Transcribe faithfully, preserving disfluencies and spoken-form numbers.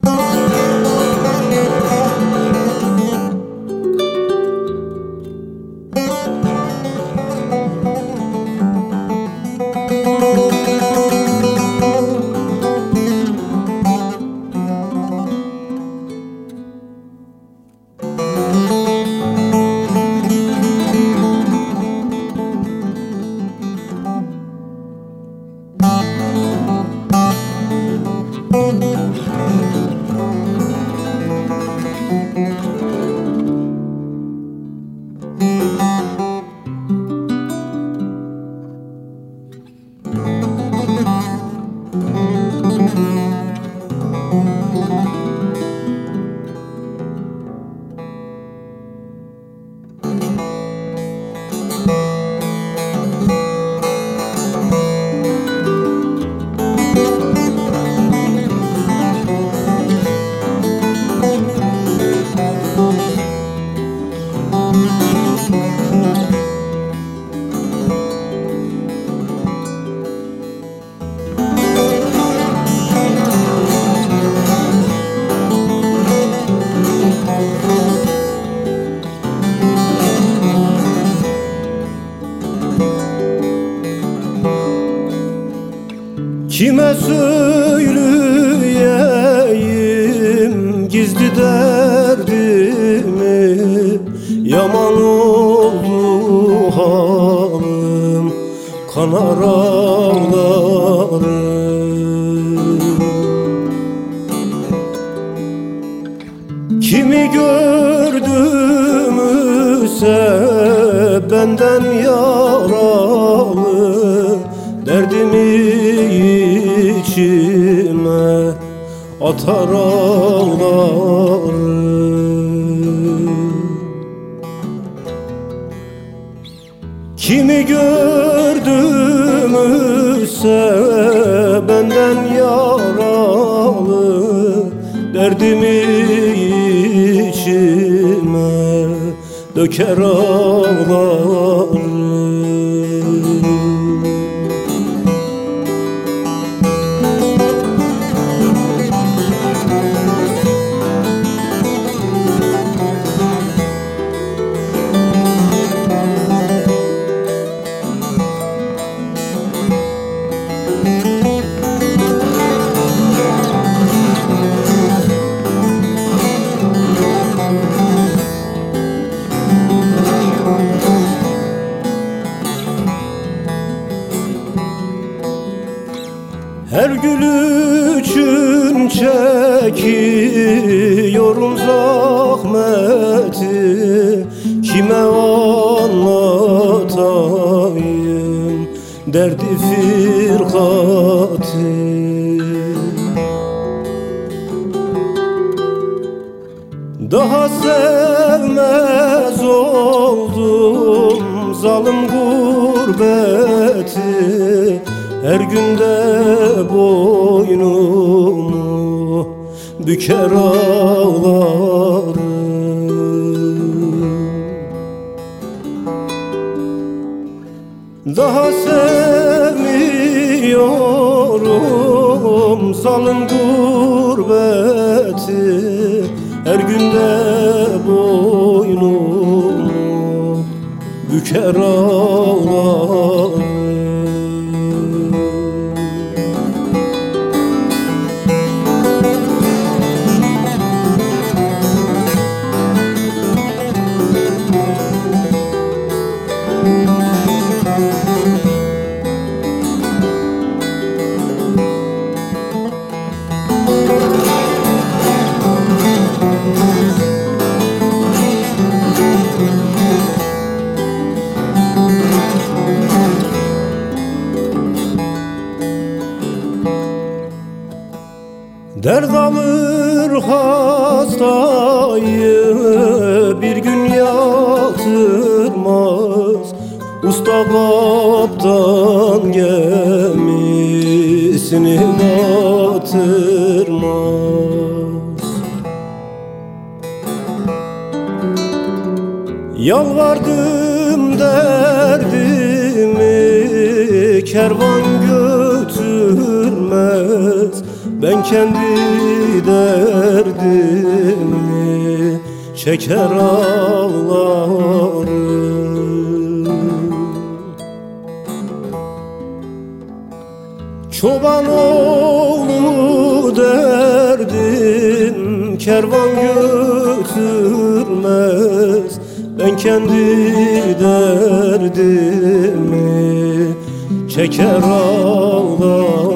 Kime söyleyeyim gizli derdimi, yaman oldu halim, kanar ağlarım. Kimi gördümse benden yaralı, derdimi içime atar ağlarım. Kimi gördümse benden yaralı, derdimi içime döker ağlarım. Her gül için çekiyorum zahmeti, kime anlatayım derdi firkati. Daha sevmez oldum zalim gurbeti, her günde boynumu büker ağlarım. Daha sevmiyorum zalim gurbeti, her günde boynumu büker ağlarım. Dert alır hastayı, bir gün yatırmaz, usta kaptan gemisini batırmaz. Yalvardım derdimi kervan götürmez, ben kendi de çeker ağlarım. Çoban oğlu derdin kervan götürmez. Ben kendi derdimi çeker ağlarım.